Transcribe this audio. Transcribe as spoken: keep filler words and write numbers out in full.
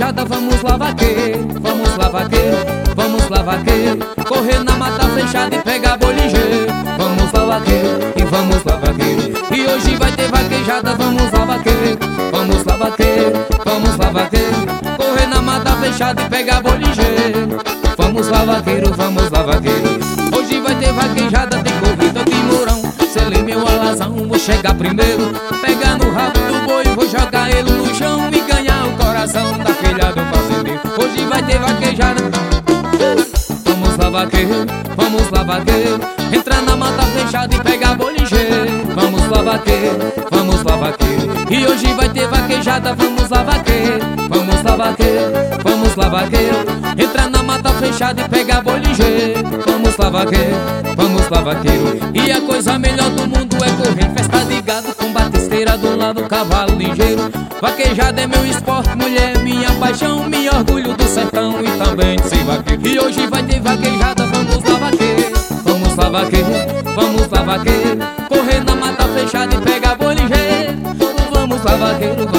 vaquejada, vamos lá vaqueiro, vamos lá vaqueiro, vamos lá vaqueiro, correr na mata fechada e pegar boi ligeiro. Vamos lá vaqueiro, e vamos lá vaqueiro, e hoje vai ter vaquejada, vamos lá vaqueiro, vamos lá vaqueiro, vamos lá vaqueiro, correr na mata fechada e pegar boi ligeiro. Vamos lá vaqueiro, vamos lá vaqueiro, hoje vai ter vaquejada, tem corrida de mourão. Selei meu alazão, vou chegar primeiro, pegar no rabo do boi, vou jogar ele no chão e ganhar o coração da filha do fazendeiro. Hoje vai ter vaquejada, vamos lá vaqueiro, vamos lá vaqueiro, entrar na mata fechada e pegar boi ligeiro. Vamos lá vaqueiro, vamos lá vaqueiro, e hoje vai ter vaquejada, vamos lá vaqueiro, vamos lá vaqueiro, vamos lá vaqueiro, entrar na mata fechada e pegar boi ligeiro. Vamos lá vaqueiro, vamos lá vaqueiro, e a coisa melhor do mundo é correr festa de gado com batisteira do lado, cavalo ligeiro. Vaquejada é meu esporte, mulher, minha paixão, me orgulho do sertão e também de ser vaqueiro. E hoje vai ter vaquejada, vamos lá vaqueiro, vamos lá vaqueiro, vamos lá vaqueiro, correr na mata fechada e pegar boi ligeiro. Vamos lá vaqueiro,